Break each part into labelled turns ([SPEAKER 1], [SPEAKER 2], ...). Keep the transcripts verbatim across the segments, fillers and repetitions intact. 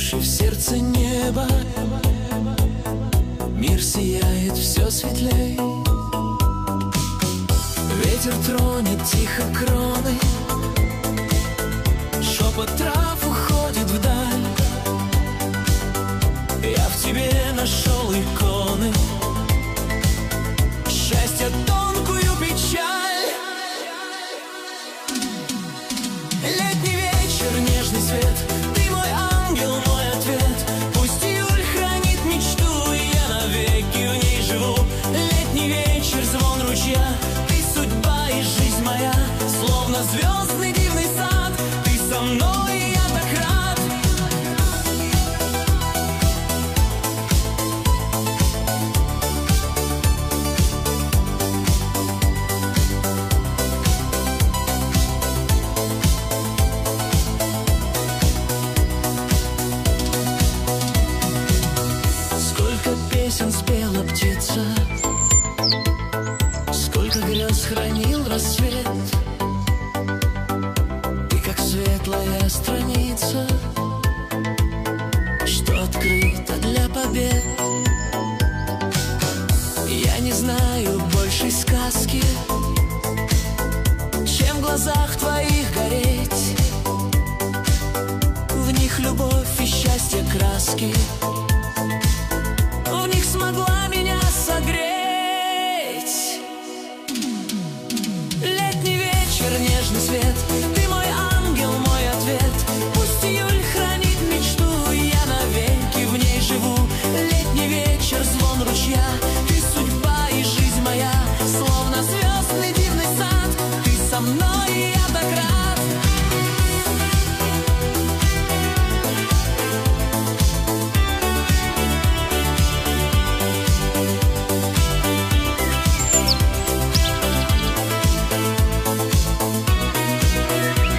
[SPEAKER 1] душе, в сердце небо. Мир сияет все светлей. Ветер тронет тихо кроны, шепот трав уходит вдаль. Я в тебе нашел иконы, счастья тонкую печаль. Летний вечер, нежный свет, ты мой ангел, мой ответ. Пусть июль хранит мечту, и я навеки в ней живу. Летний вечер, звон ручья, ты судьба и жизнь моя. Словно звездный дивный сад, ты со мной, и я так рад. Песен спела птица, сколько грез хранил рассвет. Ты как светлая страница, что открыта для побед. Я не знаю большей сказки, чем в глазах твоих гореть. В них любовь и счастье краски, в них смогла меня согреть. Летний вечер, нежный свет, ты мой ангел, мой ответ. Пусть июль хранит мечту, и я навеки в ней живу. Летний вечер, звон ручья, ты судьба и жизнь моя. Словно звездный дивный сад, ты со мной, и я так рад.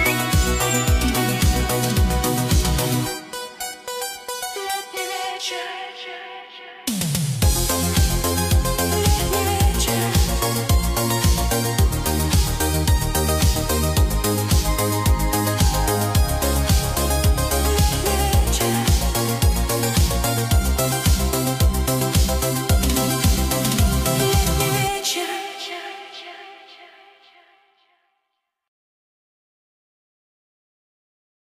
[SPEAKER 1] Вечер.